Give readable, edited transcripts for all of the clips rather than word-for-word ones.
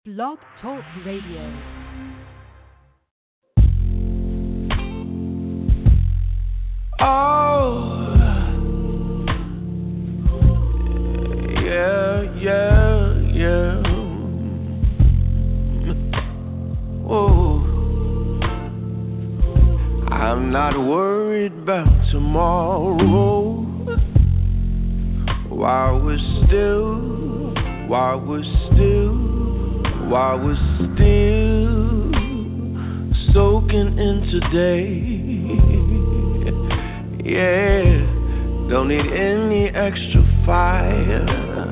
Blog Talk Radio. Oh, yeah, yeah, yeah. Oh, I'm not worried about tomorrow. While we're still soaking in today. Yeah, don't need any extra fire.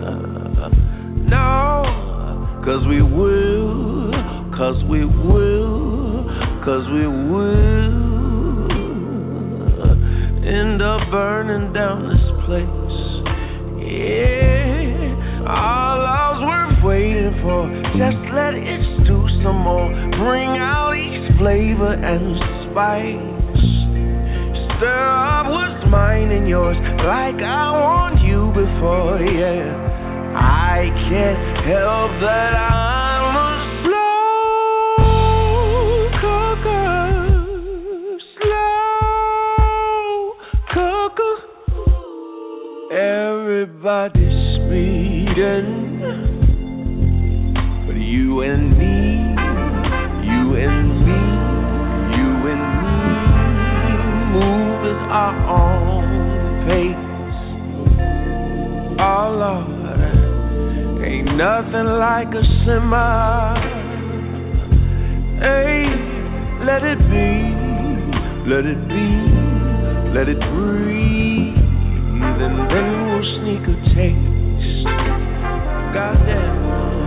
No, cause we will end up burning down this place. Yeah, all I was worth waiting for. Just let it stew some more. Bring out each flavor and spice. Stir up what's mine and yours, like I warned you before. Yeah, I can't help that I'm a slow cooker. Everybody's speeding, but you and me move at our own pace. Oh Lord, ain't nothing like a semi. Hey, let it breathe, and then we'll sneak a taste. Goddamn,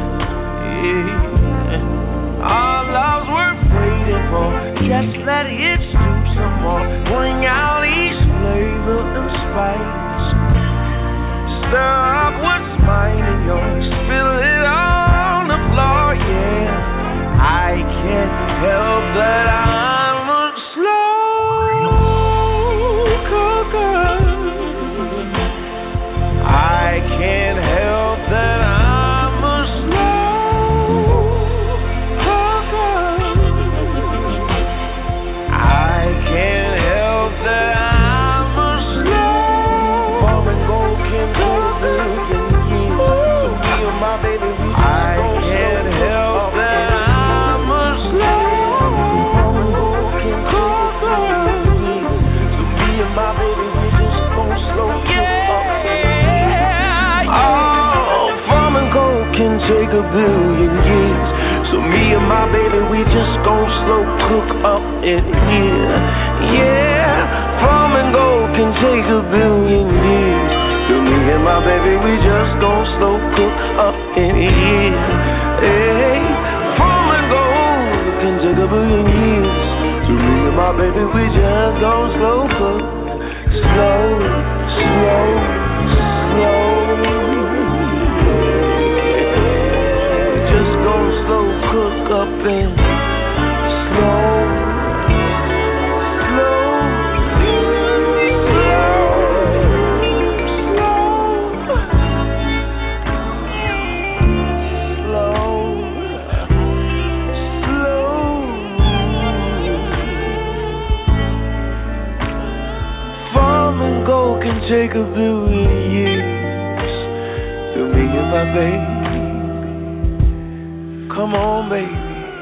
yeah. Our love's worth waiting for. Just let it stew some more. Bring out each flavor and spice. Stir up what's mine and yours. Spill it on the floor, yeah. I can't help that I'm a slow cooker. I can't help that I'm a slow cooker. I can't help that I'm a slow Farm and gold can take a billion years. So me and my baby, we just I can't help that I'm a slow Farm and gold can take a billion years. So me and my baby, we just gon' slow can take a billion years. So me and my baby, we just gon' slow cook up in here. Yeah, farm and gold can take a billion years. So me and my baby, we just gon' slow cook up in here. Hey, farm and gold can take a billion years. So me and my baby, we just gon' slow cook. Slow. Slow cook up and slow. Farm and gold can take a billion years. To me and my baby. Come on, baby.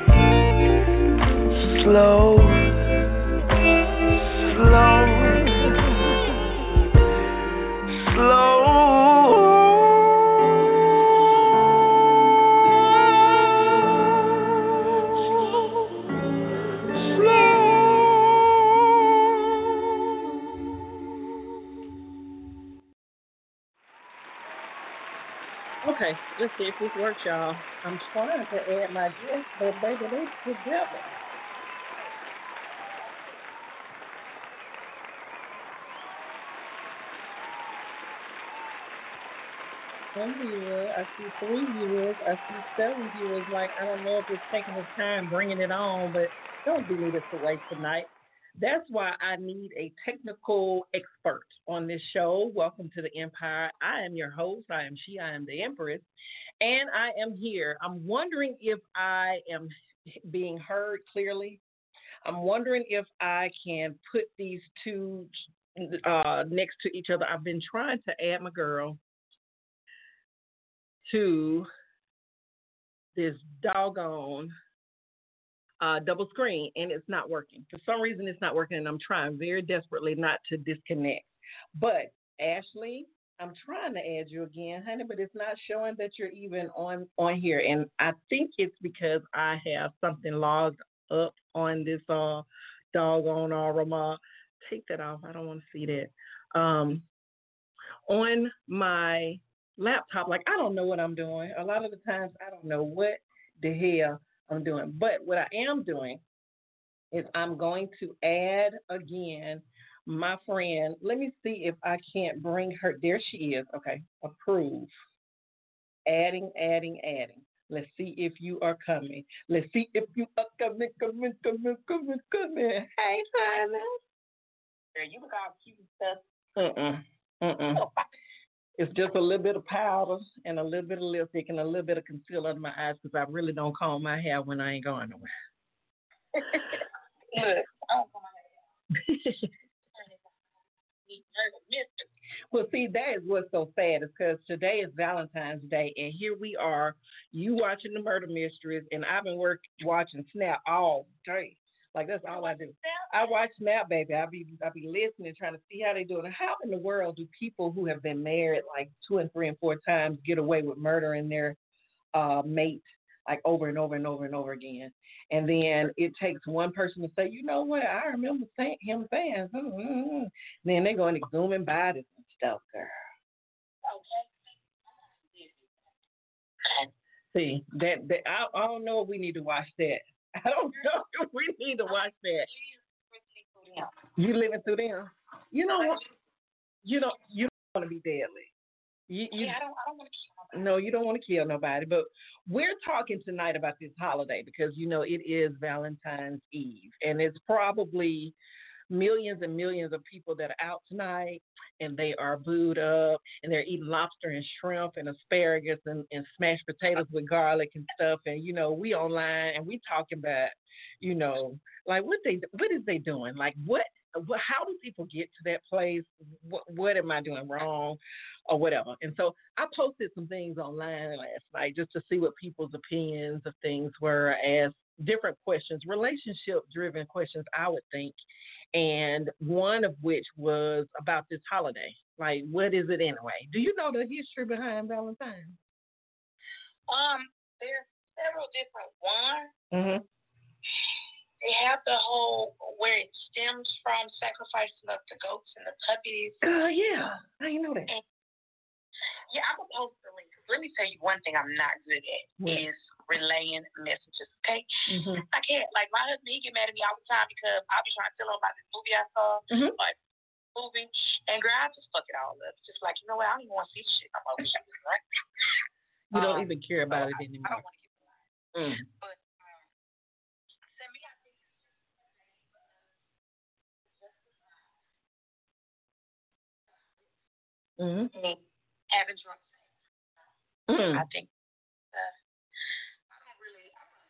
Slow. Okay, let's see if this works, y'all. I'm trying to add my guest, but baby, they together. One viewer, I see 3 viewers, I see 7 viewers. Like, I don't know if it's taking the time bringing it on, but don't believe it's the way tonight. That's why I need a technical expert on this show. Welcome to the Empire. I am your host. I am she. I am the Empress. And I am here. I'm wondering if I am being heard clearly. I'm wondering if I can put these two next to each other. I've been trying to add my girl to this doggone double screen, and it's not working. For some reason, it's not working, and I'm trying very desperately not to disconnect. But Ashley, I'm trying to add you again, honey, but it's not showing that you're even on here, and I think it's because I have something logged up on this doggone Rama. Take that off. I don't want to see that. On my laptop, like I don't know what I'm doing. A lot of the times, I don't know what the hell I'm doing. But what I am doing is I'm going to add again my friend. Let me see if I can't bring her. There she is. Okay, approve. Adding. Let's see if you are coming. Let's see if you are coming. Hey, honey. Girl, you look all cute and stuff. It's just a little bit of powder and a little bit of lipstick and a little bit of concealer under my eyes because I really don't comb my hair when I ain't going nowhere. Look, I don't comb my hair. Well, see, that is what's so sad is because today is Valentine's Day, and here we are, you watching the murder mysteries, and I've been watching Snap all day. Like that's all I do. I watch Snap, baby. I be listening, trying to see how they do it. How in the world do people who have been married like 2 and 3 and 4 times get away with murdering their mate like over and over and over and over again? And then it takes one person to say, you know what? I remember him saying. Then they're going exhuming bodies and stuff, girl. See that I don't know if we need to watch that. I don't know if we need to watch that. You living through them. You know what? You don't want to be deadly. I don't want to kill nobody. No, you don't want to kill nobody. But we're talking tonight about this holiday because, you know, it is Valentine's Eve. And it's probably millions and millions of people that are out tonight and they are booed up and they're eating lobster and shrimp and asparagus and smashed potatoes with garlic and stuff. And, you know, we online and we talking about, you know, like what is they doing? Like how do people get to that place? What am I doing wrong or whatever? And so I posted some things online last night just to see what people's opinions of things were, as different questions, relationship-driven questions, I would think, and one of which was about this holiday. Like, what is it anyway? Do you know the history behind Valentine's? There's several different ones. Mm-hmm. They have the whole where it stems from, sacrificing of the goats and the puppies. Yeah, I didn't know that. And, yeah, I'm gonna post the link. Let me tell you one thing I'm not good at is relaying messages. Okay, I can't. Like my husband, he get mad at me all the time because I'll be trying to tell him about this movie I saw, like movie, and girl, I just fuck it all up. Just like, you know what? I don't even want to see this shit. I'm over shit, right? You don't even care about it anymore. I don't want to get lying. But send me out there. Having drunk sex. I think I don't really.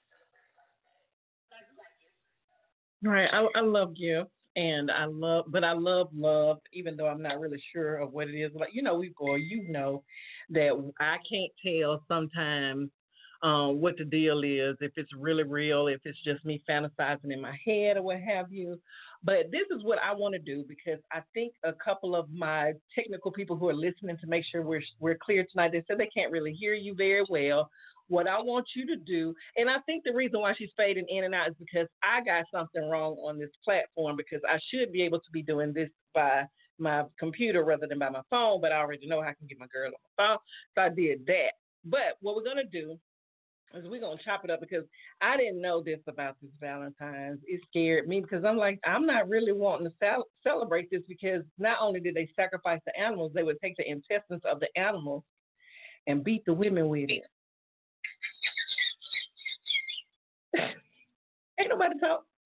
Right. I love gifts and I love love, even though I'm not really sure of what it is. Like, you know, that I can't tell sometimes what the deal is, if it's really real, if it's just me fantasizing in my head or what have you. But this is what I want to do because I think a couple of my technical people who are listening to make sure we're clear tonight, they said they can't really hear you very well. What I want you to do, and I think the reason why she's fading in and out is because I got something wrong on this platform because I should be able to be doing this by my computer rather than by my phone, but I already know how I can get my girl on my phone, so I did that. But what we're going to do is we're going to chop it up because I didn't know this about this Valentine's. It scared me because I'm like, I'm not really wanting to celebrate this because not only did they sacrifice the animals, they would take the intestines of the animals and beat the women with it. Ain't nobody talk.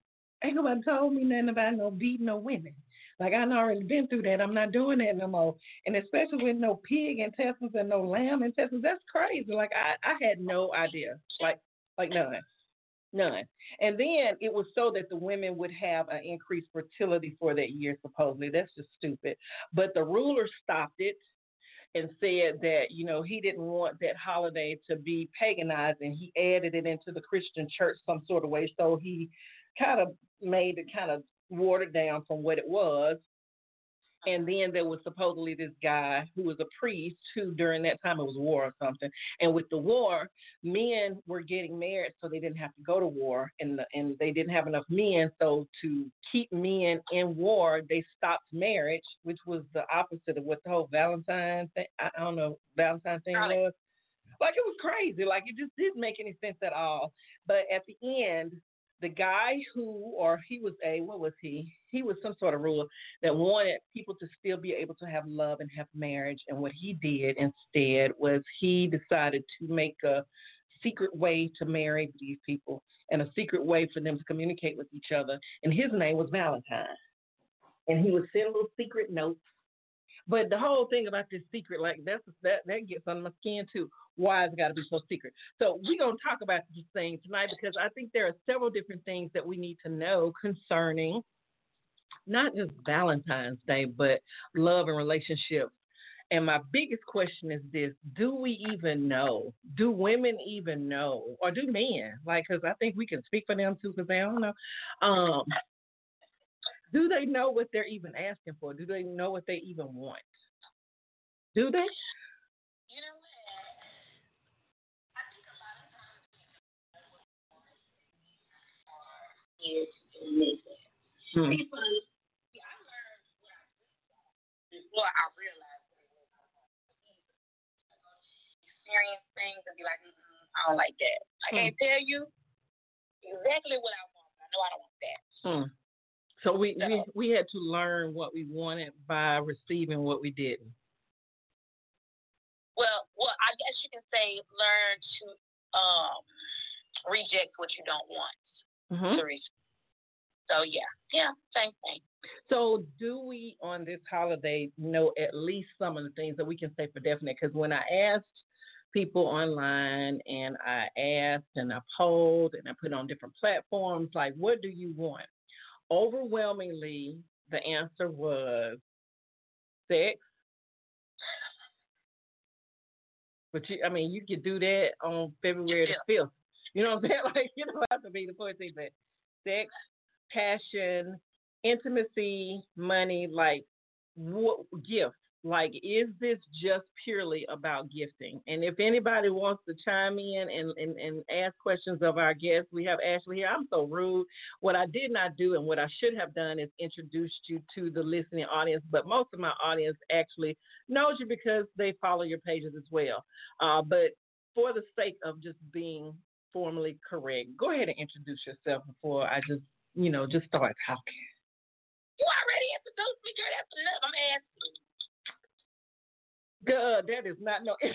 Ain't nobody told me nothing about no beating no women. Like I done already been through that. I'm not doing that no more. And especially with no pig intestines and no lamb intestines, that's crazy. Like I had no idea. Like none. None. And then it was so that the women would have an increased fertility for that year, supposedly. That's just stupid. But the ruler stopped it and said that, he didn't want that holiday to be paganized, and he added it into the Christian church some sort of way. So he kind of made it kind of watered down from what it was. And then there was supposedly this guy who was a priest who during that time it was war or something. And with the war, men were getting married so they didn't have to go to war, and they didn't have enough men. So to keep men in war, they stopped marriage, which was the opposite of what the whole Valentine thing, I don't know, Valentine thing was. Like it was crazy. Like it just didn't make any sense at all. But at the end, the guy he was some sort of ruler that wanted people to still be able to have love and have marriage. And what he did instead was he decided to make a secret way to marry these people and a secret way for them to communicate with each other. And his name was Valentine. And he would send little secret notes. But the whole thing about this secret, like that gets on my skin too. Why it's got to be so secret? So we're going to talk about this thing tonight because I think there are several different things that we need to know concerning not just Valentine's Day, but love and relationships. And my biggest question is this: do we even know? Do women even know? Or do men? Like, because I think we can speak for them too, because they don't know. Do they know what they're even asking for? Do they know what they even want? Do they? You know what? I think a lot of times is missing. People, I learned before I realized experience things and be like, I don't like that. I can't tell you exactly what I want, but I know I don't want that. So we had to learn what we wanted by receiving what we didn't. Well, I guess you can say learn to reject what you don't want. So yeah, same thing. So do we on this holiday know at least some of the things that we can say for definite? Because when I asked people online and I asked and I polled and I put on different platforms, like, what do you want? Overwhelmingly, the answer was sex. But you could do that on February the 5th. You know what I'm saying? Like, you don't have to be the 14th, but sex, passion, intimacy, money, like what gifts? Like, is this just purely about gifting? And if anybody wants to chime in and ask questions of our guests, we have Ashley here. I'm so rude. What I did not do and what I should have done is introduced you to the listening audience, but most of my audience actually knows you because they follow your pages as well. But for the sake of just being formally correct, go ahead and introduce yourself before I just start talking. You already introduced me, girl. That's enough. I'm asking. Good. That is not no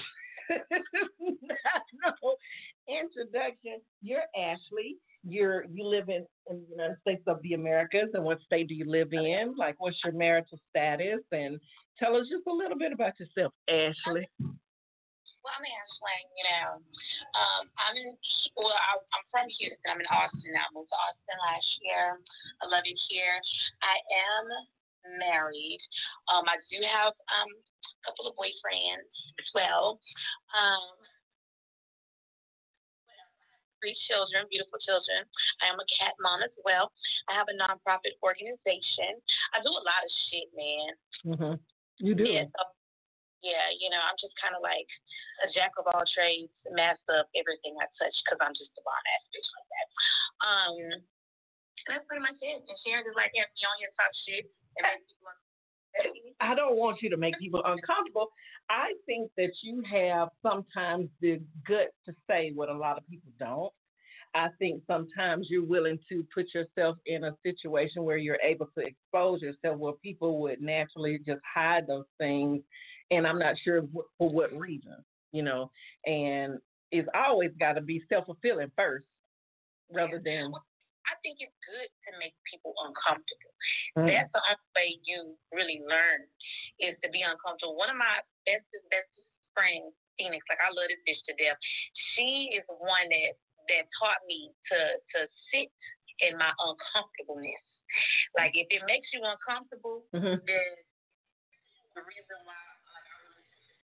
introduction. You're Ashley. You live in the United States of the Americas. And what state do you live in? Like, what's your marital status? And tell us just a little bit about yourself, Ashley. Well, I'm Ashley. I'm from Houston. I'm in Austin now. I moved to Austin last year. I love it here. I am married. I do have a couple of boyfriends as well. 3 children, beautiful children. I am a cat mom as well. I have a nonprofit organization. I do a lot of shit, man. Mm-hmm. You do? Yeah, I'm just kind of like a jack of all trades, master of everything I touch because I'm just a bomb ass bitch like that. That's pretty much it. And Sharon is like, yeah, you on here talk shit and make people I don't want you to make people uncomfortable. I think that you have sometimes the guts to say what a lot of people don't. I think sometimes you're willing to put yourself in a situation where you're able to expose yourself where people would naturally just hide those things. And I'm not sure for what reason, and it's always got to be self-fulfilling first rather than. I think it's good to make people uncomfortable. That's the only way you really learn is to be uncomfortable. One of my best friends, Phoenix, like I love this bitch to death. She is the one that taught me to sit in my uncomfortableness. Like if it makes you uncomfortable, then the reason why like our relationship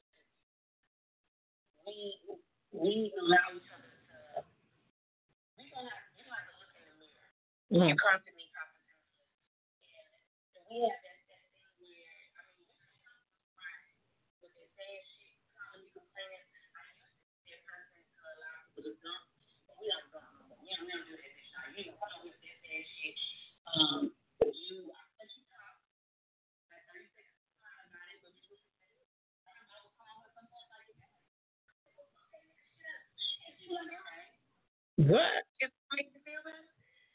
we allow each other to you don't have to look in the mirror. You constantly talk to them. And we have that thing where I mean with the same shit, when you complaining, I used to be a person to allow people to dump. We don't dump no more. We don't do that this time. You know, come on with that same shit. You I let you talk. Like 30 seconds about it, but you What? It makes you feel better.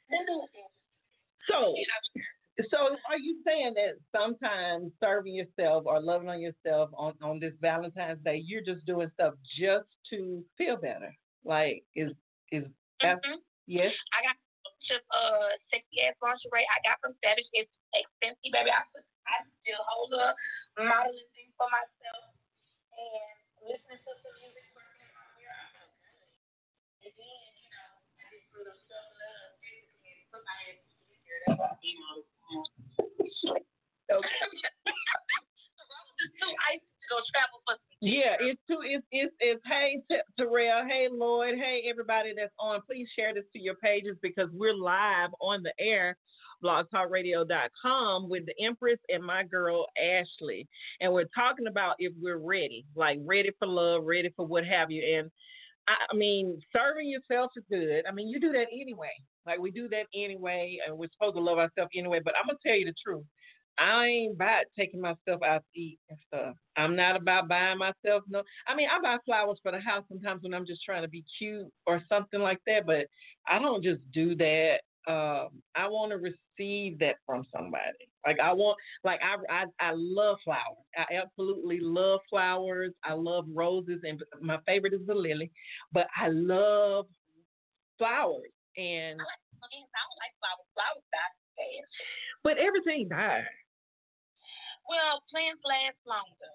So are you saying that sometimes serving yourself or loving on yourself on this Valentine's Day, you're just doing stuff just to feel better? Like is that yes? I got sexy ass lingerie I got from Savage. It's expensive, baby. I still hold up modeling things for myself and listening to some music working in my mirror. And then, you know, I just put up stuff love physically and put my hands in the mirror. That's what okay. It's too icy to go travel for some Yeah, it's hey Terrell, hey Lloyd, hey everybody that's on. Please share this to your pages because we're live on the air, blogtalkradio.com with the Empress and my girl Ashley. And we're talking about if we're ready, like ready for love, ready for what have you. And I mean, serving yourself is good. I mean, you do that anyway. Like we do that anyway, and we're supposed to love ourselves anyway. But I'm gonna tell you the truth. I ain't about taking myself out to eat and stuff. I'm not about buying myself no. I mean, I buy flowers for the house sometimes when I'm just trying to be cute or something like that. But I don't just do that. I want to receive that from somebody. Like I love flowers. I absolutely love flowers. I love roses, and my favorite is the lily. But I love flowers, and I don't like flowers. Flowers die. But everything dies. Well, plants last longer.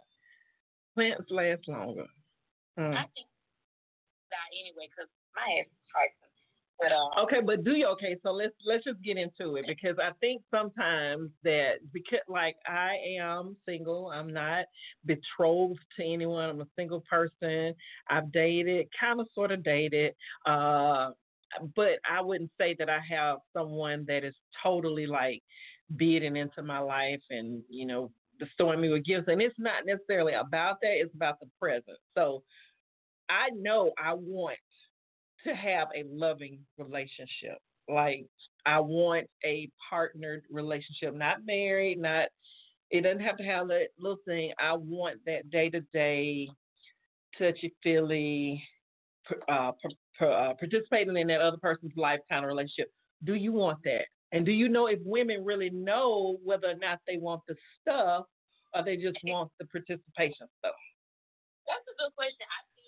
I think die anyway because my ass is trifling. But okay, but so let's just get into it because I think sometimes that because like I am single, I'm not betrothed to anyone. I'm a single person. I've dated, kind of sort of dated, but I wouldn't say that I have someone that is totally like bidding into my life and bestowing me with gifts. And it's not necessarily about that. It's about the present. So I know I want to have a loving relationship. Like I want a partnered relationship, not married, it doesn't have to have that little thing. I want that day-to-day, touchy-feely, participating in that other person's life kind of relationship. Do you want that? And do you know if women really know whether or not they want the stuff or they just want the participation stuff? That's a good question.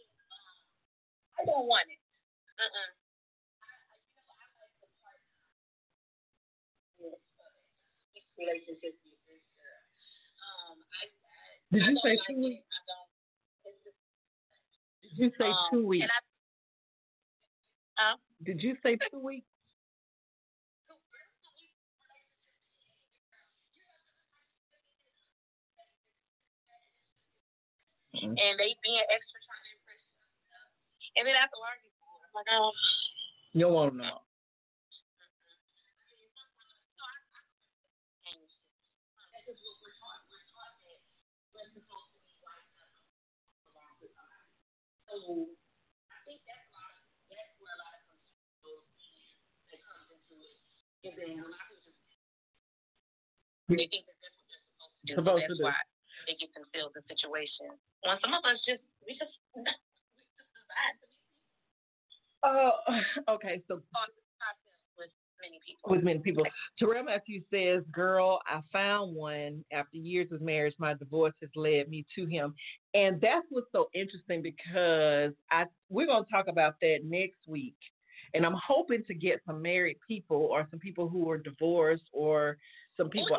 I don't want it. Relationships with this girl. Did you say 2 weeks? Did you say 2 weeks? Did you say 2 weeks? And they being extra trying to impress you. And then after learning, I'm like, oh. You don't want to know. So I think that's where a lot of confusion that comes into it. And then a lot of people they think that that's what they're supposed to do. That's why they get themselves in situations. When some of us we just decide to be. Okay, so with many people. Terrell Matthews says, girl, I found one after years of marriage. My divorce has led me to him. And that's what's so interesting because we're going to talk about that next week. And I'm hoping to get some married people or some people who are divorced or some people.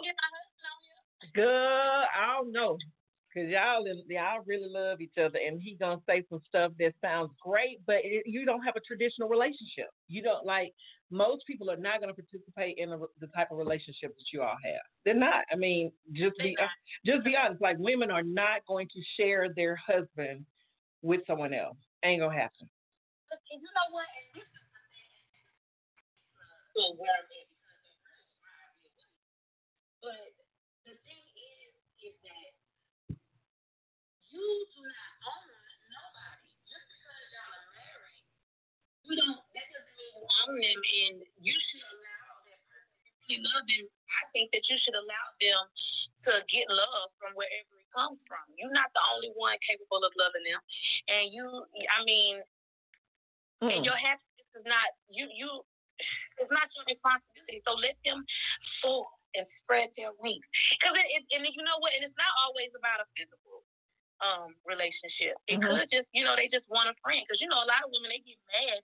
Girl, I don't know. Because y'all really love each other, and he going to say some stuff that sounds great, but you don't have a traditional relationship. You don't, like, most people are not going to participate in the type of relationship that you all have. They're not. I mean, just be honest. Like, women are not going to share their husband with someone else. Ain't going to happen. And you know what? And this is the thing. But the thing is that you do not own nobody. Just because y'all are married, that doesn't mean you own them, and you should allow that person, if you love them, I think that you should allow them to get love from wherever it comes from. You're not the only one capable of loving them. And and your happiness is not, it's not your responsibility. So let them soar and spread their wings. Because and you know what? And it's not always about a physical relationship. It could just, they just want a friend. Because, a lot of women, they get mad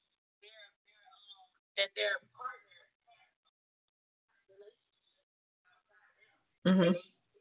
that their partner has a relationship outside of them.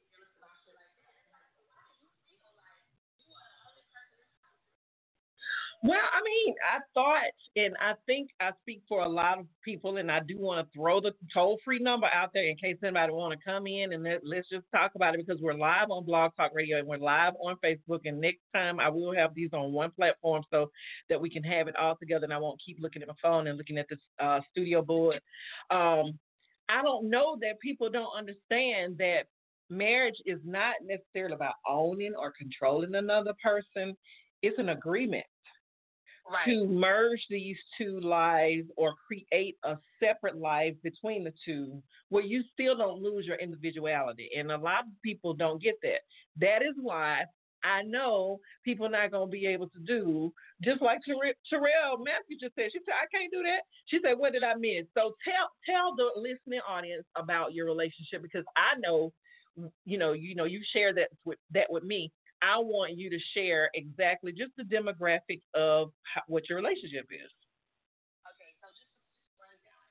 Well, I mean, I thought, and I think I speak for a lot of people, and I do want to throw the toll-free number out there in case anybody want to come in, and let's just talk about it, because we're live on Blog Talk Radio, and we're live on Facebook, and next time I will have these on one platform so that we can have it all together, and I won't keep looking at my phone and looking at this studio board. I don't know that people don't understand that marriage is not necessarily about owning or controlling another person. It's an agreement. Right. To merge these two lives or create a separate life between the two where you still don't lose your individuality. And a lot of people don't get that. That is why I know people are not going to be able to do, just like Terrell Matthew just said. She said, I can't do that. She said, what did I miss? So tell the listening audience about your relationship, because I know, you share that with me. I want you to share exactly just the demographic of what your relationship is. Okay, so just a rundown.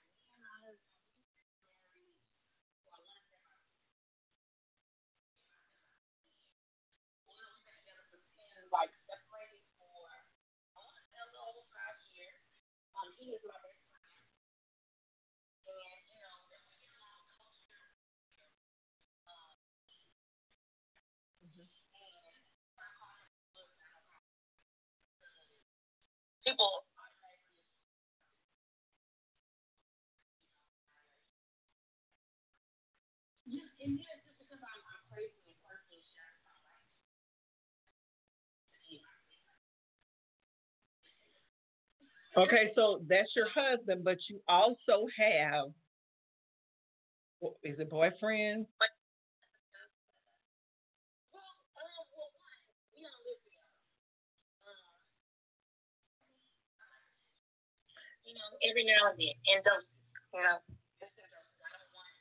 Like separated for, I want to say a little over 5 years. He is my best friend, and we get along closer. People. Yes, and just because I'm crazy and quirky and shit, Okay, so that's your husband, but you also have, is it boyfriend? Every now and then, and those, just in doses. I don't like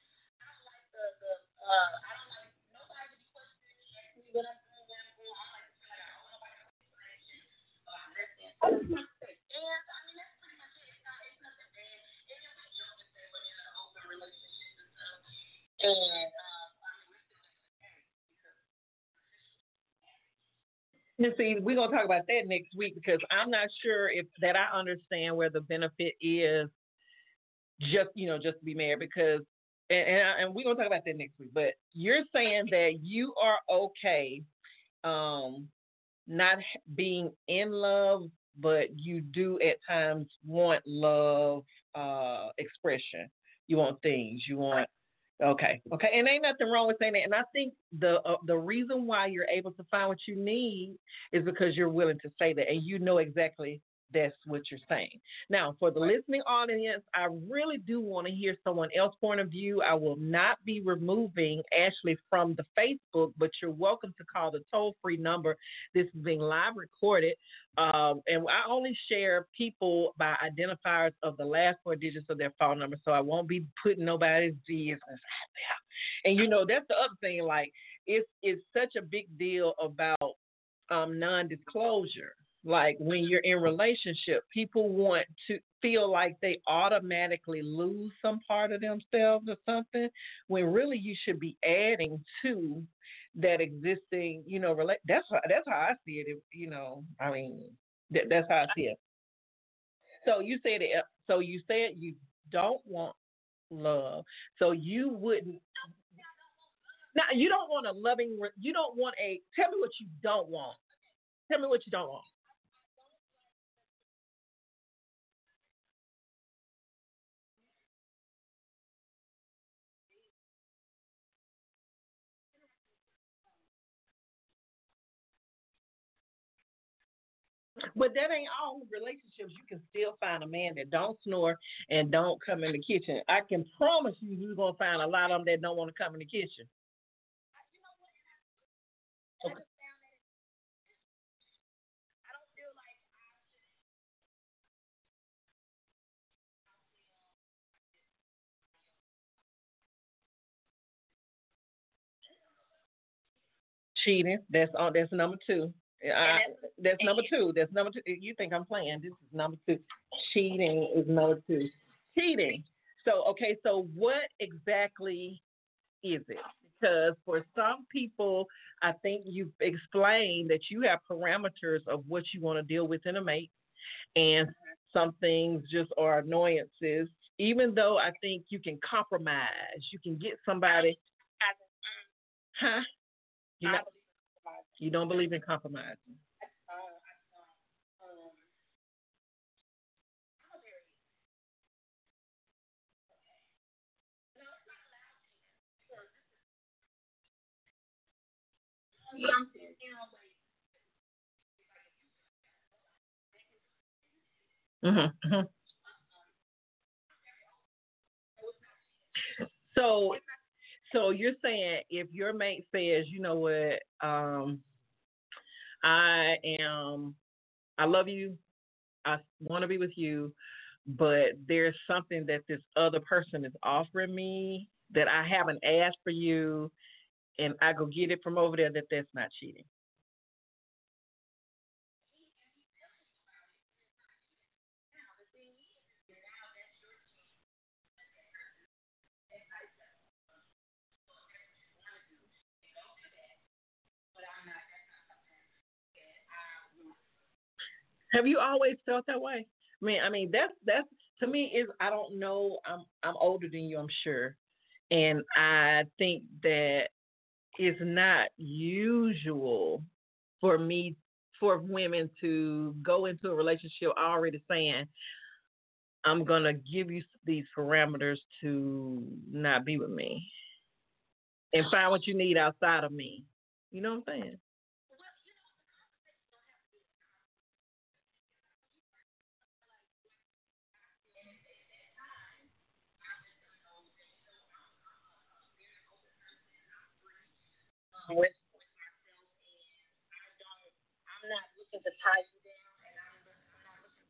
I don't like nobody to be questioning me, asking me what I'm doing, where I'm going. I like to feel like I owe nobody no explanation. That's my mistake. And I mean, that's pretty much it. It's nothing bad. And then we joke and say we're in an open relationship and stuff. And we're still married because. You see, we're going to talk about that next week, because I'm not sure if that I understand where the benefit is just to be married, because, and we're going to talk about that next week, but you're saying that you are okay not being in love, but you do at times want love expression. You want things. You want. Okay. And ain't nothing wrong with saying that. And I think the reason why you're able to find what you need is because you're willing to say that, and you know exactly that's what you're saying. Now, for the listening audience, I really do want to hear someone else's point of view. I will not be removing Ashley from the Facebook, but you're welcome to call the toll-free number. This is being live recorded, and I only share people by identifiers of the last 4 digits of their phone number, so I won't be putting nobody's business out there. And, that's the other thing, like, it's such a big deal about non-disclosure. Like, when you're in relationship, people want to, feel like they automatically lose some part of themselves or something, when really you should be adding to that existing, that's how I see it. I mean, that's how I see it. So you said it. So you said you don't want love. So you wouldn't. Now you don't want a loving. You don't want a. Tell me what you don't want. Tell me what you don't want. But that ain't all relationships. You can still find a man that don't snore and don't come in the kitchen. I can promise you, you're gonna find a lot of them that don't want to come in the kitchen. Okay. Cheating. That's on. That's number two. That's number two. That's number two. You think I'm playing? This is number two. Cheating is number two. Cheating. So okay. So what exactly is it? Because for some people, I think you've explained that you have parameters of what you want to deal with in a mate, and some things just are annoyances. Even though I think you can compromise, you can get somebody. Huh? You know, you don't believe in compromising. Mm-hmm. So, so you're saying if your mate says, you know what, I am, I love you, I want to be with you, but there's something that this other person is offering me that I haven't asked for you, and I go get it from over there, that's not cheating. Have you always felt that way? I mean that's to me is I don't know. I'm older than you, I'm sure, and I think that it's not usual for me for women to go into a relationship already saying I'm gonna give you these parameters to not be with me and find what you need outside of me. You know what I'm saying? With I'm not looking to tie you down, and I'm not looking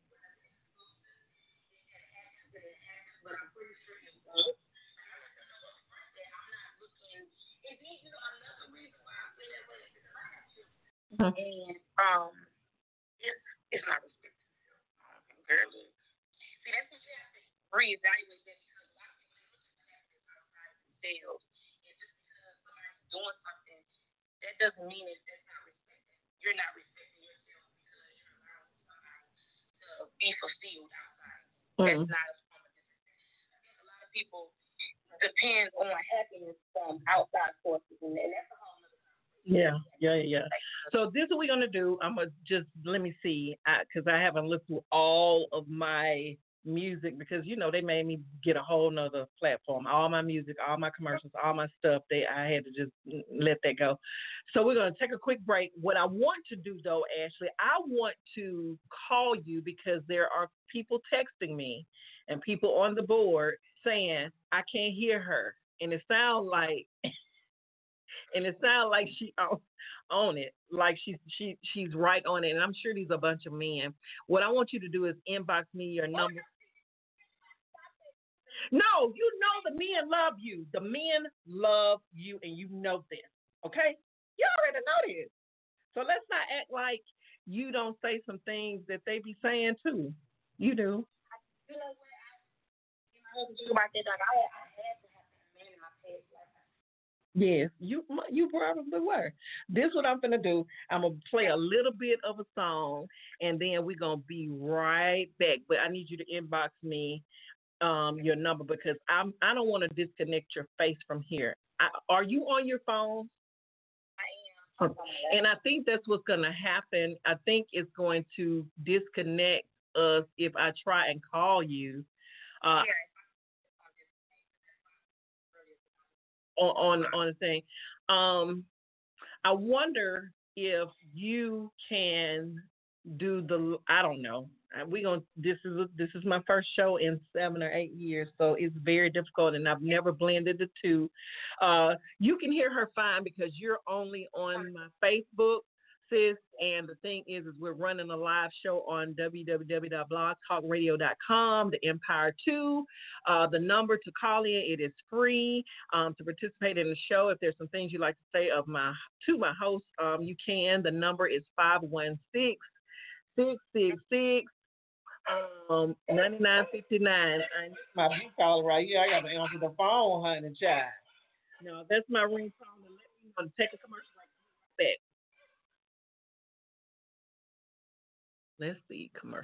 but I'm pretty sure it won't. That I'm not looking. And then another reason why I feel that way is because I have children, Mhm. and it's not respected. Girl, see that's what you have to reevaluate that because a lot of people ain't looking for happiness outside of themselves, and just because somebody's doing something, that doesn't mean that's not respected. You're not respecting yourself because you're allowing somebody to be fulfilled outside. That's Mhm. not a form of disrespect. I think a lot of people depend on happiness from outside sources, and that's a whole other Yeah, yeah, yeah. So this is what we're gonna do. I'm gonna just let me see, because I haven't looked through all of my music because they made me get a whole nother platform. All my music, all my commercials, all my stuff. I had to just let that go. So we're gonna take a quick break. What I want to do though, Ashley, I want to call you because there are people texting me and people on the board saying I can't hear her, and it sounds like she on it, like she's right on it. And I'm sure these are a bunch of men. What I want you to do is inbox me your number. No, the men love you. The men love you, and you know this. Okay, you already know this. So let's not act like you don't say some things that they be saying too. You do. You know what? I was thinking about that. Like I had to have a man in my past life. Yes, you probably were. This what I'm gonna do. I'm gonna play a little bit of a song, and then we're gonna be right back. But I need you to inbox me your number because I don't want to disconnect your face from here. Are you on your phone? I am. And I think that's what's going to happen. I think it's going to disconnect us if I try and call you uh, on the thing. I wonder if you can do the. I don't know. We gonna. This is my first show in 7 or 8 years, so it's very difficult, and I've never blended the two. You can hear her fine because you're only on my Facebook, sis. And the thing is we're running a live show on www.blogtalkradio.com, the Empire 2. The number to call in, it is free to participate in the show. If there's some things you'd like to say to my host, you can. The number is 516-666-9959. I need my blue collar right here. I got to answer the phone, honey, child. No, that's my ringtone to let me know to take a commercial like that. Let's see, commercial.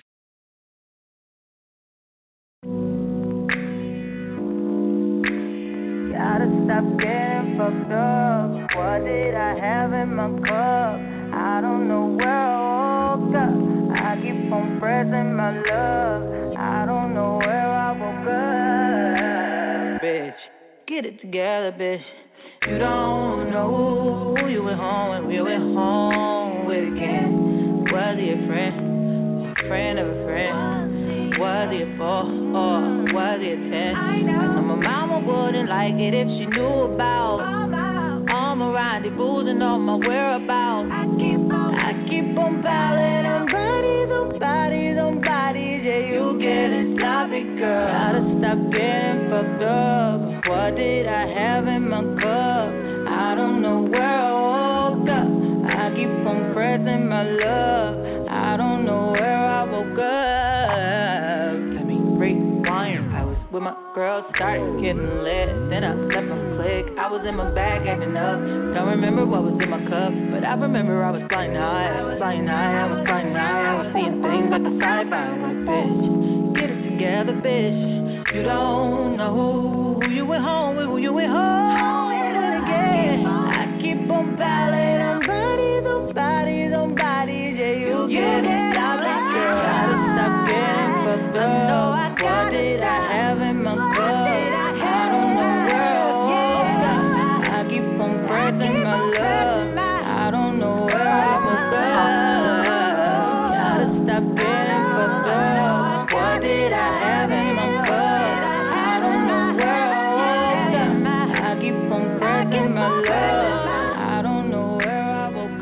Gotta stop getting fucked up. What did I have in my cup? I don't know where I woke up. I keep on pressing my luck. I don't know where I woke up. Bitch, get it together, bitch. You don't know who you went home when we went home with again. Was he a friend of a friend? Was he a 4 or was he a 10? I know my mama wouldn't like it if she knew about all my rendezvous and all my whereabouts. I keep on piling on bodies, yeah, you get it, stop it, girl. Gotta stop getting fucked up. What did I have in my cup? I don't know where I woke up. I keep on pressing my luck. I don't know where I woke up. Let me rewind. I was with my girl, started getting lit. Then I left my clique. I was in my bag acting up. Don't remember what was in my cup, but I remember I was flying high. I was flying high. I was seeing things like a sci-fi. Bitch, get it together, bitch. You don't know who you went home with, who you went home with again. I keep on piling on bodies, yeah, you get it. Stop it, girl. Gotta stop getting fucked up. What did I have in my cup? I don't know where I woke up. I keep on pressing my luck. I don't know where I woke up. Gotta stop getting fucked up. What did I have in my cup? I don't know where I woke up. I keep on pressing my luck. I don't know where I woke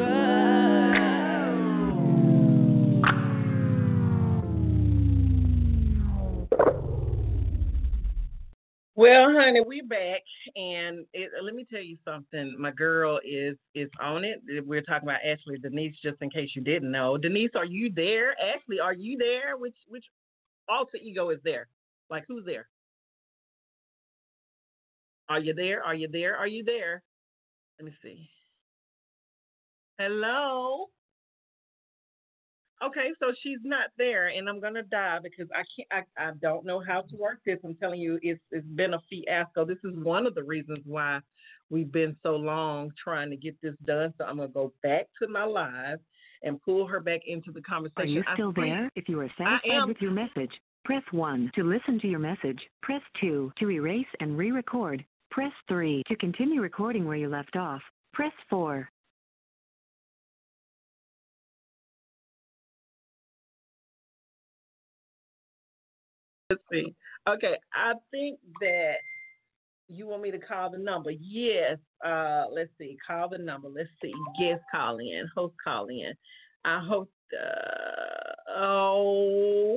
up. Well, honey, we back, and let me tell you something. My girl is on it. We're talking about Ashley Denise, just in case you didn't know. Denise, are you there? Ashley, are you there? Which alter ego is there? Like, who's there? Are you there? Are you there? Are you there? Let me see. Hello. Okay, so she's not there, and I'm gonna die because I can't. I don't know how to work this. I'm telling you, it's been a fiasco. This is one of the reasons why we've been so long trying to get this done. So I'm gonna go back to my live and pull her back into the conversation. Are you still there? If you are satisfied with your message, press 1 to listen to your message. Press 2 to erase and re-record. Press 3 to continue recording where you left off. Press 4. Let's see. Okay, I think that you want me to call the number. Yes. Let's see. Call the number. Let's see. Guest call in. Host call in. I hope. Oh.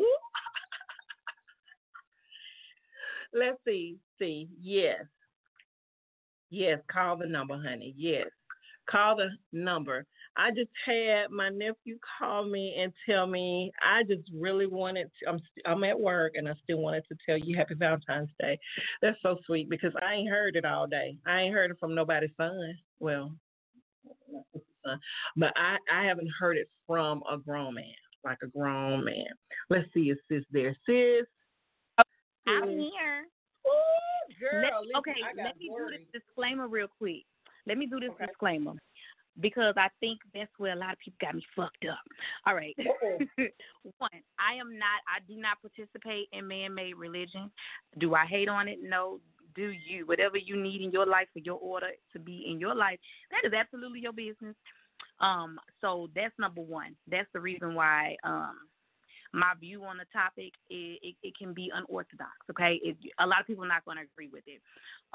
Let's see. Yes. Yes. Call the number, honey. Yes. Call the number. I just had my nephew call me and tell me I just really wanted to, I'm at work and I still wanted to tell you Happy Valentine's Day. That's so sweet because I ain't heard it all day. I ain't heard it from nobody's son. Well, not his son, but I haven't heard it from a grown man, like a grown man. Let's see if sis there. Sis. I'm here. Ooh, girl. Let me do this disclaimer real quick. Let me do this disclaimer because I think that's where a lot of people got me fucked up. All right. One, I do not participate in man-made religion. Do I hate on it? No. Do you? Whatever you need in your life for your order to be in your life, that is absolutely your business. So that's number one. That's the reason why my view on the topic, it can be unorthodox, okay? A lot of people are not going to agree with it.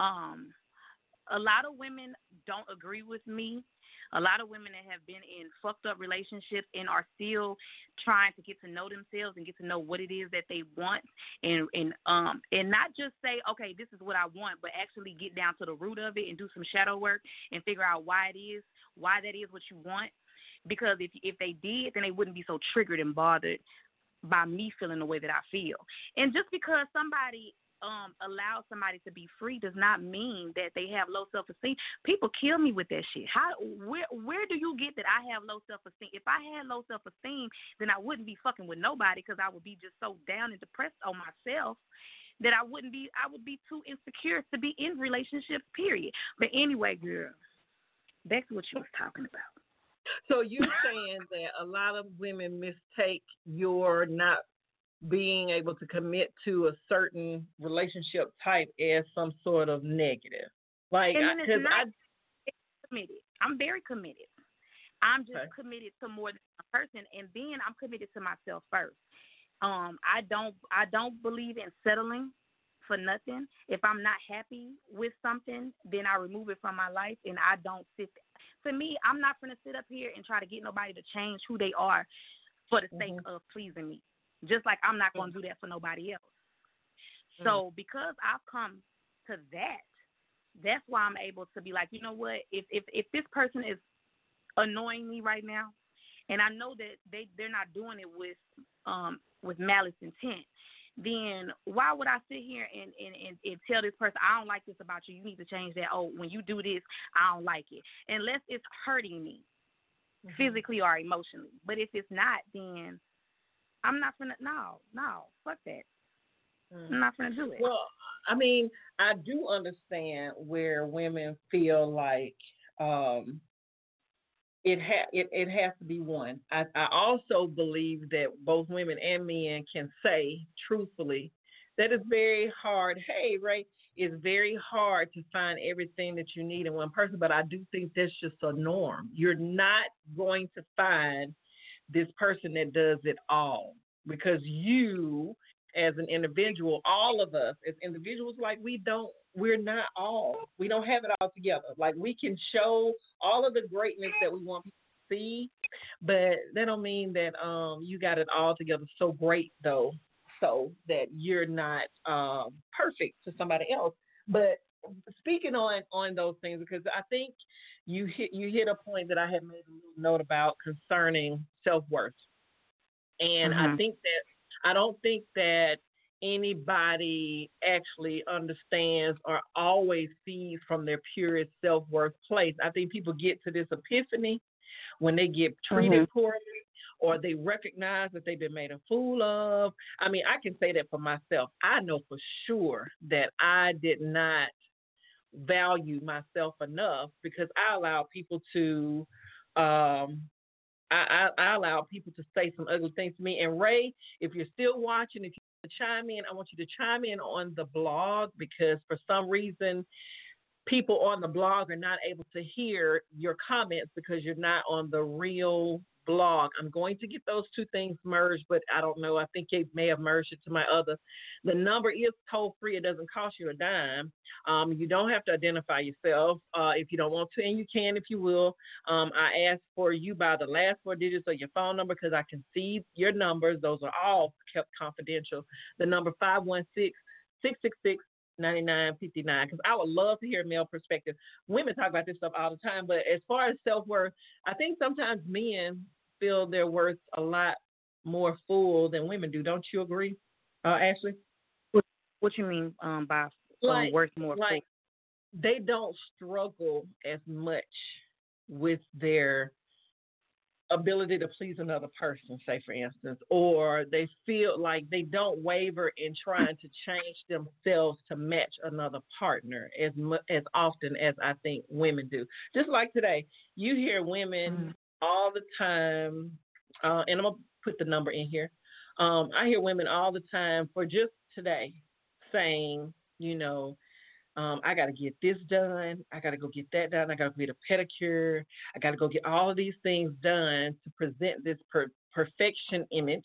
A lot of women don't agree with me. A lot of women that have been in fucked up relationships and are still trying to get to know themselves and get to know what it is that they want and not just say, okay, this is what I want, but actually get down to the root of it and do some shadow work and figure out why that is what you want. Because if they did, then they wouldn't be so triggered and bothered by me feeling the way that I feel. And just because somebody allows somebody to be free does not mean that they have low self-esteem. People kill me with that shit. Where do you get that I have low self-esteem? If I had low self-esteem, then I wouldn't be fucking with nobody because I would be just so down and depressed on myself that I would be too insecure to be in relationships, period. But anyway, girl, that's what you was talking about. So you're saying that a lot of women mistake your not being able to commit to a certain relationship type as some sort of negative. Like, because I'm committed. I'm very committed. I'm just committed to more than one person, and then I'm committed to myself first. I don't believe in settling for nothing. If I'm not happy with something, then I remove it from my life, and I don't sit. For me, I'm not going to sit up here and try to get nobody to change who they are for the sake of pleasing me. Just like I'm not going to do that for nobody else. So because I've come to that, that's why I'm able to be like, you know what? If this person is annoying me right now, and I know that they're not doing it with malice intent, then why would I sit here and tell this person, I don't like this about you, you need to change that. Oh, when you do this, I don't like it. Unless it's hurting me physically or emotionally. But if it's not, then I'm not going to, no, fuck that. I'm not going to do it. Well, I mean, I do understand where women feel like it has to be one. I also believe that both women and men can say truthfully that it's very hard. Hey, Ray, it's very hard to find everything that you need in one person, but I do think that's just a norm. You're not going to find this person that does it all because you, as an individual, all of us as individuals, like we don't have it all together. Like we can show all of the greatness that we want people to see, but that don't mean that you got it all together so great though, so that you're not perfect to somebody else. But speaking on those things, because I think you hit a point that I had made a little note about concerning self-worth. And I don't think that anybody actually understands or always sees from their purest self-worth place. I think people get to this epiphany when they get treated poorly or they recognize that they've been made a fool of. I mean, I can say that for myself. I know for sure that I did not value myself enough because I allowed people to I allow people to say some ugly things to me. And Ray, if you're still watching, if you chime in, I want you to chime in on the blog because for some reason, people on the blog are not able to hear your comments because you're not on the real blog. I'm going to get those two things merged, but I don't know. I think they may have merged it to my other. The number is toll free. It doesn't cost you a dime. You don't have to identify yourself if you don't want to, and you can if you will. I asked for you by the last 4 digits of your phone number because I can see your numbers. Those are all kept confidential. The number 516-666 9959, because I would love to hear male perspective. Women talk about this stuff all the time, but as far as self-worth, I think sometimes men feel their worth a lot more full than women do. Don't you agree, Ashley? What you mean by worth more full? They don't struggle as much with their ability to please another person, say for instance, or they feel like they don't waver in trying to change themselves to match another partner as often as I think women do. Just like today, you hear women all the time, and I'm gonna put the number in here. I hear women all the time for just today saying, I got to get this done. I got to go get that done. I got to get a pedicure. I got to go get all of these things done to present this perfection image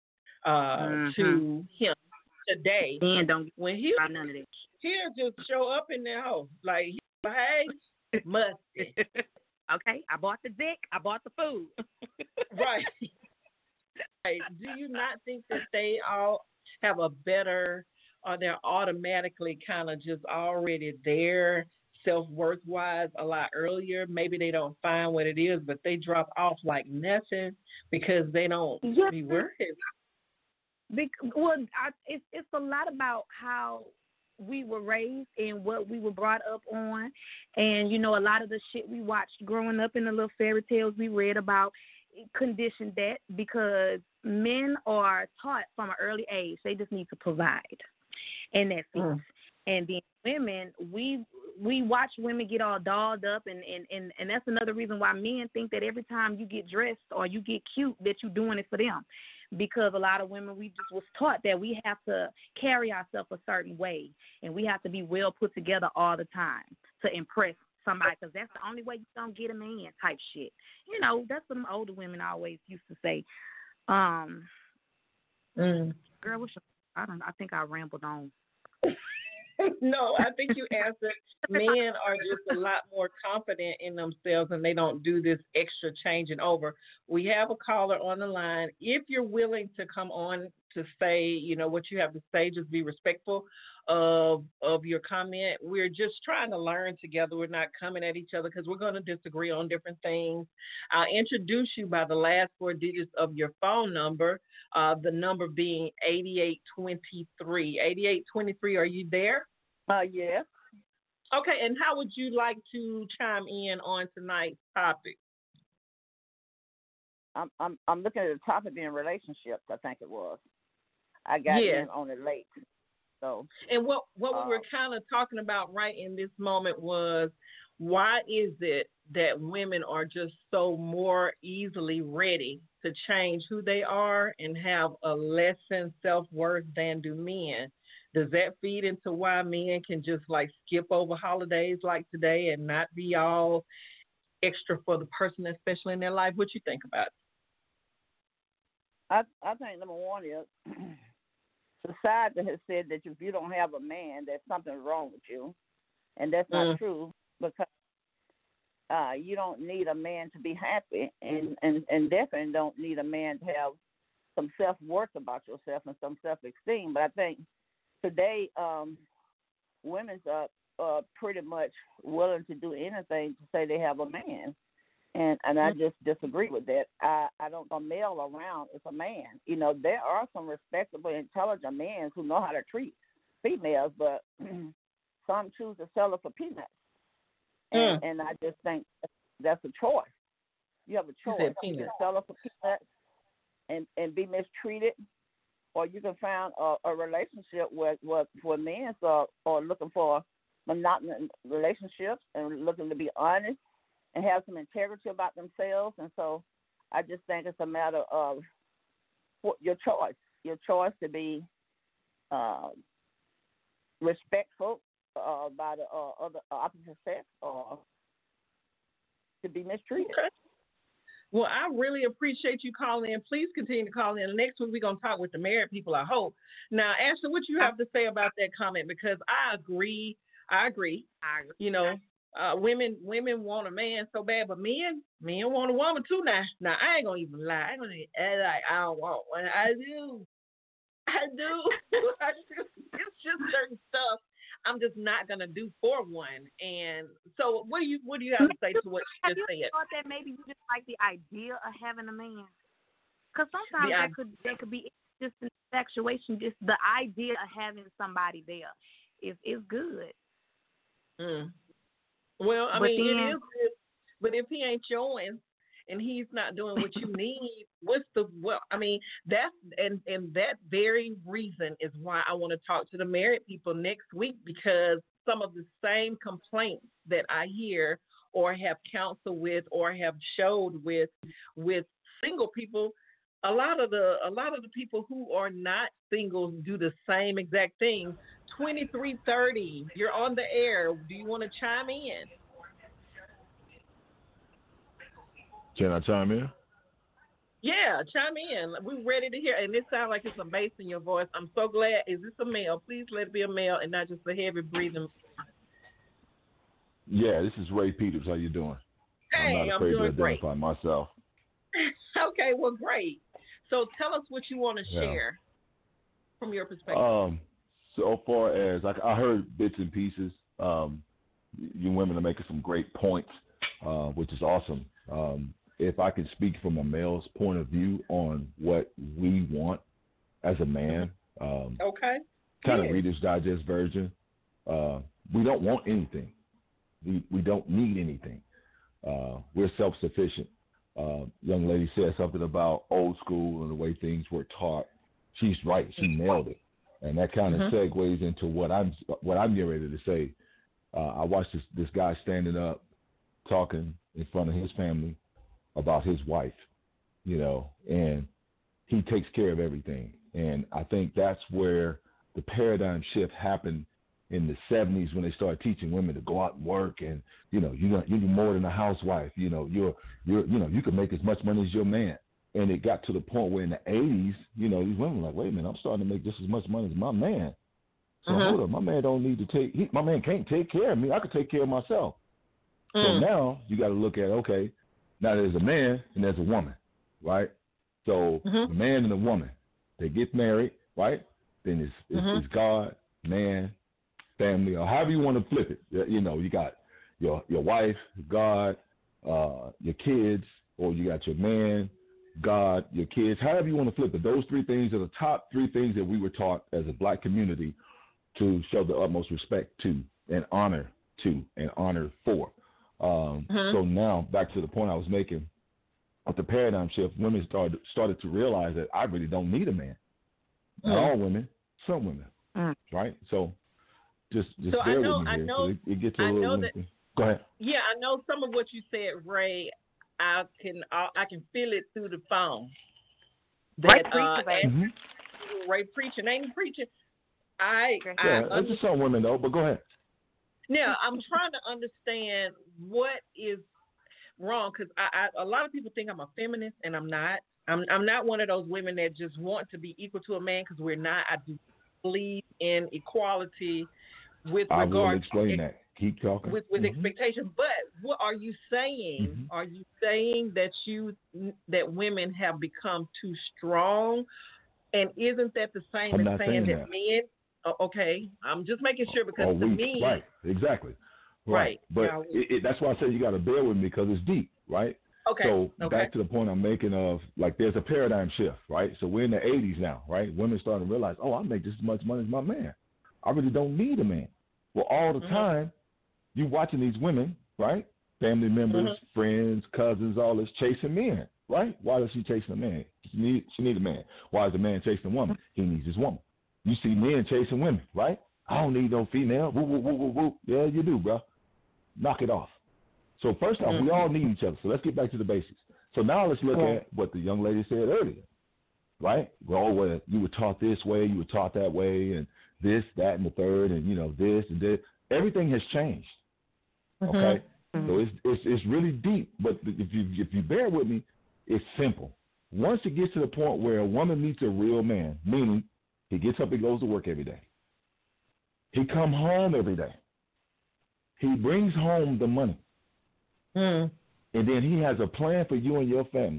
to him today. And don't when he none of that. He'll just show up in their house like, hey, musty. Okay, I bought the dick. I bought the food. Right. Right. Do you not think that they all have a better, or they're automatically kind of just already there self-worth wise a lot earlier? Maybe they don't find what it is, but they drop off like nothing because they don't be worried. It's a lot about how we were raised and what we were brought up on. And, a lot of the shit we watched growing up in the little fairy tales we read about conditioned that, because men are taught from an early age they just need to provide. And that's it. And then women, we watch women get all dolled up, and that's another reason why men think that every time you get dressed or you get cute that you're doing it for them. Because a lot of women, we just was taught that we have to carry ourselves a certain way, and we have to be well put together all the time to impress somebody, because that's the only way you don't get a man type shit. That's what some older women always used to say. Girl, I think I rambled on. No, I think you answered. Men are just a lot more confident in themselves, and they don't do this extra changing over. We have a caller on the line. If you're willing to come on to say, what you have to say, just be respectful of your comment. We're just trying to learn together. We're not coming at each other because we're going to disagree on different things. I'll introduce you by the last 4 digits of your phone number, the number being 8823. 8823, are you there? Yes. Okay, and how would you like to chime in on tonight's topic? I'm looking at the topic being relationships, I think it was. I got in on it late. So, and what we were kind of talking about right in this moment was, why is it that women are just so more easily ready to change who they are and have a lessened self-worth than do men? Does that feed into why men can just like skip over holidays like today and not be all extra for the person, especially in their life? What you think about it? I think number one is society has said that if you don't have a man, there's something wrong with you, and that's not true, because you don't need a man to be happy, and definitely don't need a man to have some self-worth about yourself and some self-esteem. But I think today women are pretty much willing to do anything to say they have a man. And I just disagree with that. I don't know, male around is a man. There are some respectable, intelligent men who know how to treat females, but some choose to sell it for peanuts. And I just think that's a choice. You have a choice. You can sell it for peanuts and be mistreated, or you can find a relationship where men are looking for monogamous relationships and looking to be honest and have some integrity about themselves. And so I just think it's a matter of your choice to be respectful by the other opposite sex, or to be mistreated. Okay. Well, I really appreciate you calling in. Please continue to call in. Next week, we're going to talk with the married people, I hope. Now, Ashley, what you have to say about that comment? Because I agree. Women want a man so bad, but men want a woman too now. Now, I ain't going to even lie. I ain't going to act like I don't want one. I do. It's just certain stuff I'm just not gonna do for one. And so, what do you have to say to what you just said? You thought that maybe you just like the idea of having a man? Because sometimes that could be just an infatuation. Just the idea of having somebody there is good. Well, I mean, it is good, but if he ain't showing and he's not doing what you need, that very reason is why I want to talk to the married people next week, because some of the same complaints that I hear or have counseled with or have showed with single people, a lot of the people who are not single do the same exact thing. 2330, you're on the air. Do you want to chime in? Can I chime in? Yeah, chime in. We're ready to hear. And it sounds like it's some bass in your voice. I'm so glad. Is this a male? Please let it be a male and not just a heavy breathing. Yeah, this is Ray Peters. How you doing? Hey, I'm not afraid to identify great. myself. Okay, well, great. So tell us what you want to share from your perspective. So far as I heard bits and pieces, you women are making some great points, which is awesome. If I can speak from a male's point of view on what we want as a man, kind of Reader's Digest version, we don't want anything. We don't need anything. We're self-sufficient. Young lady said something about old school and the way things were taught. She's right. She nailed it. And that kind of segues into what I'm getting ready to say. I watched this guy standing up talking in front of his family about his wife, and he takes care of everything. And I think that's where the paradigm shift happened in the 70s when they started teaching women to go out and work, and you're more than a housewife. You can make as much money as your man. And it got to the point where in the 80s, these women were like, wait a minute, I'm starting to make just as much money as my man. So hold on, my man don't need to my man can't take care of me. I could take care of myself. So now you got to look at, okay, now there's a man and there's a woman, right? So the man and the woman, they get married, right? Then it's God, man, family, or however you want to flip it. You got your wife, God, your kids, or you got your man, God, your kids, however you want to flip it. Those three things are the top three things that we were taught as a black community to show the utmost respect to and honor for. So now back to the point I was making with the paradigm shift, women started to realize that I really don't need a man. Not all women, some women, right? So just bear with me here. It gets a little. Go ahead. Yeah, I know some of what you said, Ray. I can feel it through the phone. Ray preaching, Ray preaching, ain't he preaching? It's just some women though, but go ahead. Now, I'm trying to understand what is wrong, because a lot of people think I'm a feminist, and I'm not. I'm not one of those women that just want to be equal to a man, because we're not. I do believe in equality with regard to... I will explain that. Keep talking. With expectation. But what are you saying? Are you saying that women have become too strong? And isn't that the same as saying that men... Okay, I'm just making sure, because to me... Right, exactly. Right. But that's why I say you got to bear with me, because it's deep, right? Okay. So back to the point I'm making of, like, there's a paradigm shift, right? So we're in the 80s now, right? Women starting to realize, I make just as much money as my man. I really don't need a man. Well, all the time, you watching these women, right? Family members, friends, cousins, all this, chasing men, right? Why is she chasing a man? She needs a man. Why is the man chasing a woman? He needs his woman. You see men chasing women, right? I don't need no female. Woo, woo, woo, woo, woo. Yeah, you do, bro. Knock it off. So first off, we all need each other. So let's get back to the basics. So now let's look at what the young lady said earlier, right? Well, you were taught this way, you were taught that way, and this, that, and the third, and, this and this. Everything has changed, okay? So it's really deep. But if you bear with me, it's simple. Once it gets to the point where a woman meets a real man, meaning he gets up and goes to work every day. He come home every day. He brings home the money. And then he has a plan for you and your family.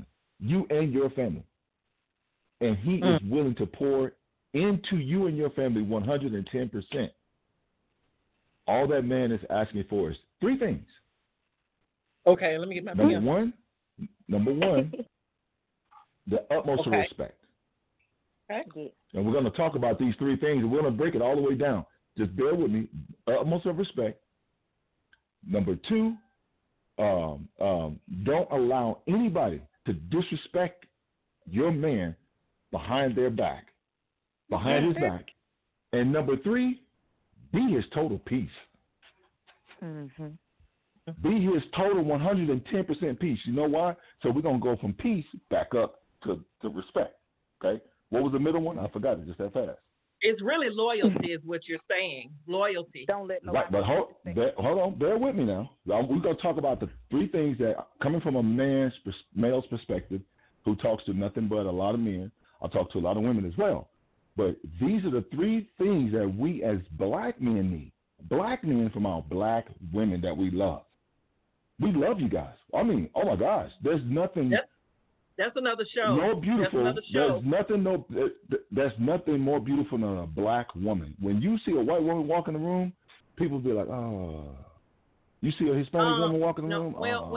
And he is willing to pour into you and your family 110%. All that man is asking for is three things. Okay, let me get my Number one, the utmost of respect. Okay. And we're going to talk about these three things, and we're going to break it all the way down. Just bear with me. Utmost of respect. Number two, don't allow anybody to disrespect your man behind their back, behind his back. And number three, be his total peace. Mm-hmm. Be his total 110% peace. You know why? So we're going to go from peace back up to respect. Okay? What was the middle one? I forgot it just that fast. It's really loyalty is what you're saying. Loyalty. Don't let nobody. Right, but hold on. Bear with me now. We're going to talk about the three things that, coming from a male's perspective, who talks to nothing but a lot of men. I talk to a lot of women as well. But these are the three things that we as black men need. Black men from our black women that we love. We love you guys. I mean, oh my gosh, there's nothing. That's another show. More beautiful. That's another show. There's nothing more beautiful than a black woman. When you see a white woman walk in the room, people be like, oh. You see a Hispanic woman walk in the room? Well.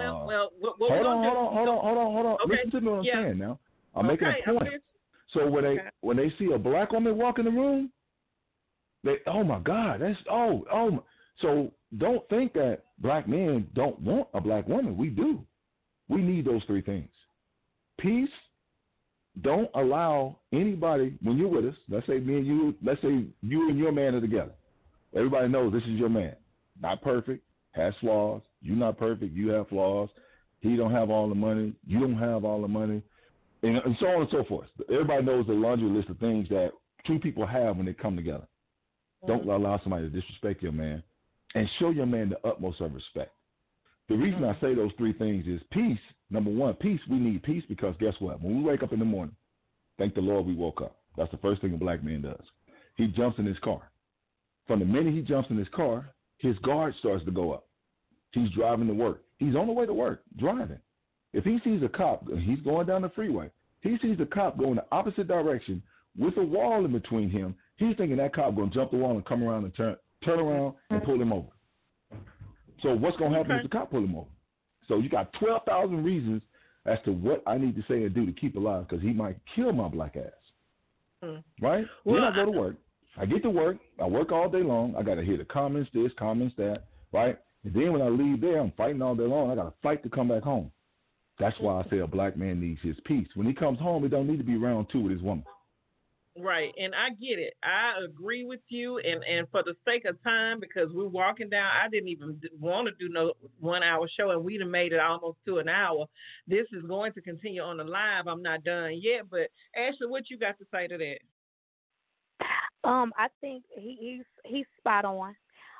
Hold on. Okay. Listen to me what I'm saying now. I'm making a point. So when they see a black woman walk in the room, they, oh my God, that's oh. So don't think that black men don't want a black woman. We do. We need those three things. Peace. Don't allow anybody, when you're with us, let's say me and you, let's say you and your man are together. Everybody knows this is your man. Not perfect, has flaws. You're not perfect, you have flaws. He don't have all the money, you don't have all the money, and so on and so forth. Everybody knows the laundry list of things that two people have when they come together. Don't allow somebody to disrespect your man, and show your man the utmost of respect. The reason I say those three things is peace. Number one, peace. We need peace because guess what? When we wake up in the morning, thank the Lord we woke up. That's the first thing a black man does. He jumps in his car. From the minute he jumps in his car, his guard starts to go up. He's driving to work. He's on the way to work, driving. If he sees a cop, he's going down the freeway. He sees a cop going the opposite direction with a wall in between him. He's thinking that cop going to jump the wall and come around and turn around and pull him over. So what's going to happen if the cop pull him over? So you got 12,000 reasons as to what I need to say and do to keep alive because he might kill my black ass. Right? Well, then I go to work. I get to work. I work all day long. I got to hear the comments this, comments that, right? And then when I leave there, I'm fighting all day long. I got to fight to come back home. That's why I say a black man needs his peace. When he comes home, he don't need to be round two with his woman. Right, and I get it. I agree with you, and for the sake of time, because we're walking down, I didn't even want to do no 1 hour show, and we'd have made it almost to an hour. This is going to continue on the live. I'm not done yet, but Ashley, what you got to say to that? I think he's spot on,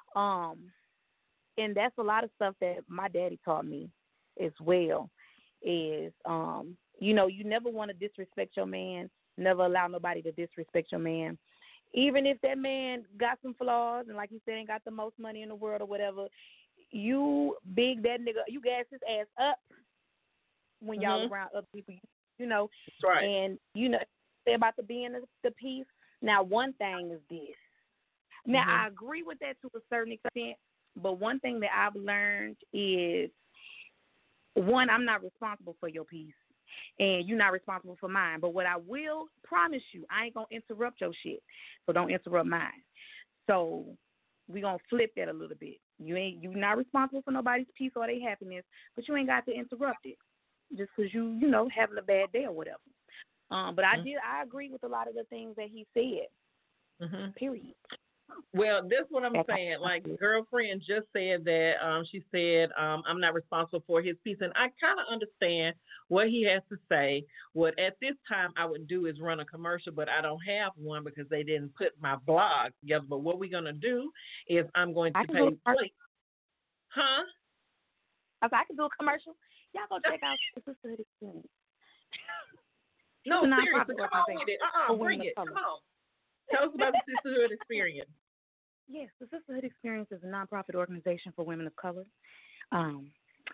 and that's a lot of stuff that my daddy taught me as well. Is you never want to disrespect your man. Never allow nobody to disrespect your man. Even if that man got some flaws and, like you said, ain't got the most money in the world or whatever, you big that nigga, you gas his ass up when y'all around other people, That's right. And, say about the being the peace. Now, one thing is this. Now, I agree with that to a certain extent, but one thing that I've learned is, one, I'm not responsible for your peace. And you're not responsible for mine. But what I will promise you, I ain't going to interrupt your shit. So don't interrupt mine. So we're going to flip that a little bit. You're not responsible for nobody's peace or their happiness, but you ain't got to interrupt it just because you having a bad day or whatever. But I agree with a lot of the things that he said, period. Well, that's what I'm saying. Like, girlfriend just said that she said, I'm not responsible for his peace. And I kind of understand what he has to say. What at this time I would do is run a commercial, but I don't have one because they didn't put my blog together. But what we're going to do is I'm going to pay. Huh? I can do a commercial. Y'all go check out the Sisterhood Experience. No, seriously, come on with it. Bring it. Come on. Tell us about the Sisterhood Experience. Yes, the Sisterhood Experience is a nonprofit organization for women of color.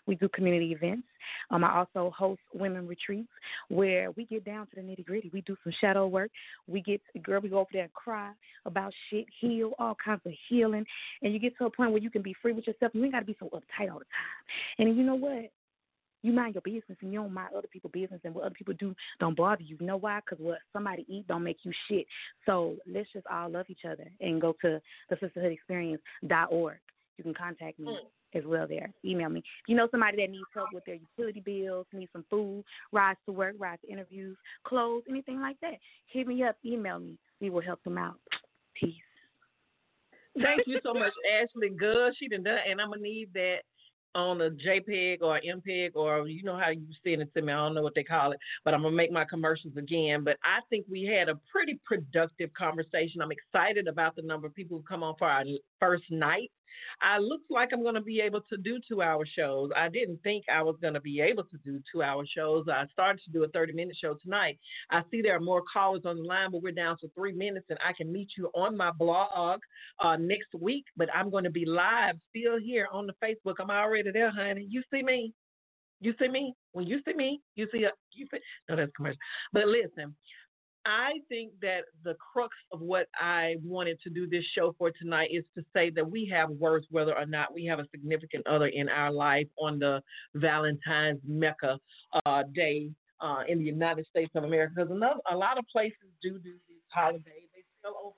We do community events. I also host women retreats where we get down to the nitty-gritty. We do some shadow work. We go over there and cry about shit, heal, all kinds of healing. And you get to a point where you can be free with yourself. You ain't got to be so uptight all the time. And you know what? You mind your business and you don't mind other people's business, and what other people do don't bother you. You know why? Because what somebody eat don't make you shit. So let's just all love each other and go to the sisterhoodexperience.org. You can contact me as well there. Email me. If you know somebody that needs help with their utility bills, needs some food, rides to work, rides to interviews, clothes, anything like that, hit me up, email me. We will help them out. Peace. Thank you so much, Ashley. Good. She done done, and I'm going to need that on a JPEG or MPEG, or you know how you send it to me. I don't know what they call it, but I'm going to make my commercials again. But I think we had a pretty productive conversation. I'm excited about the number of people who come on for our first night. Looks like I'm going to be able to do 2-hour shows. I didn't think I was going to be able to do 2-hour shows. I started to do a 30-minute show tonight. I see there are more callers on the line, but we're down to 3 minutes, and I can meet you on my blog next week. But I'm going to be live still here on the Facebook. I'm already there, honey. You see me? You see me? When you see me, you see no, that's commercial. But listen, I think that the crux of what I wanted to do this show for tonight is to say that we have worth whether or not we have a significant other in our life on the Valentine's Mecca day in the United States of America. Because a lot of places do these holidays. They sell over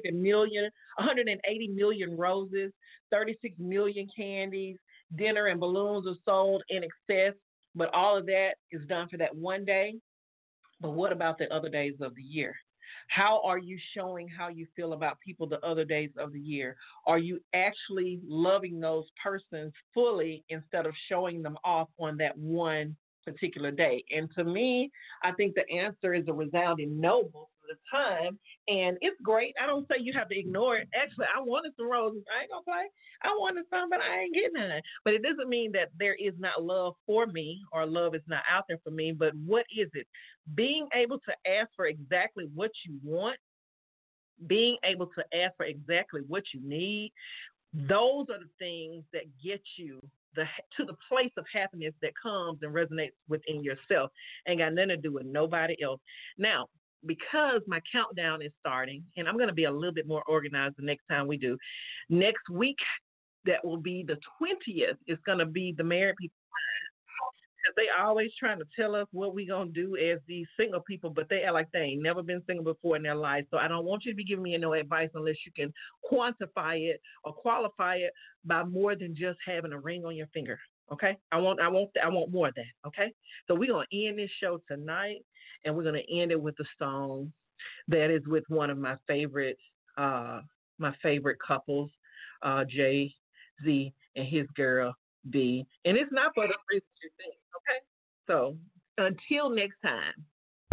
180 million roses, 36 million candies, dinner and balloons are sold in excess. But all of that is done for that one day. But what about the other days of the year? How are you showing how you feel about people the other days of the year? Are you actually loving those persons fully instead of showing them off on that one particular day? And to me, I think the answer is a resounding no most of the time. And it's great. I don't say you have to ignore it. Actually, I wanted some roses. I ain't going to play. I wanted some, but I ain't getting none. But it doesn't mean that there is not love for me or love is not out there for me. But what is it? Being able to ask for exactly what you want, being able to ask for exactly what you need, those are the things that get you to the place of happiness that comes and resonates within yourself. Ain't got nothing to do with nobody else. Now, because my countdown is starting, and I'm going to be a little bit more organized the next time we do. Next week, that will be the 20th, is going to be the married people. They always trying to tell us what we going to do as these single people, but they act like they ain't never been single before in their life. So I don't want you to be giving me no advice unless you can quantify it or qualify it by more than just having a ring on your finger. Okay? I want more of that. Okay? So we're going to end this show tonight, and we're going to end it with a song that is with one of my favorite couples, Jay-Z and his girl, B. And it's not for the reasons you think. Okay? So until next time.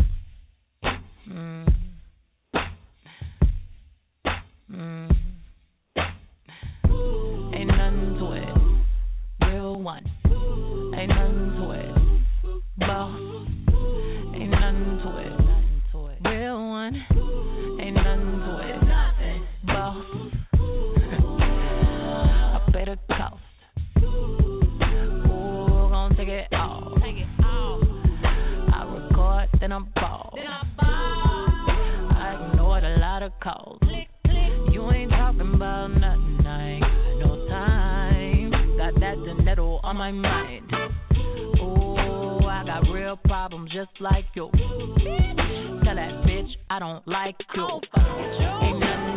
Ain't nothing to it. Real one. Ain't nothing to it. Boss. Ain't nothing to it. Real one. Ain't nothing to it. Boss. I pay the cost. Take it all. I record, then I'm bald. I ignored a lot of calls. You ain't talking about nothing. I ain't got no time. Got that dinero on my mind. Oh, I got real problems just like you. Tell that bitch I don't like you. Ain't nothing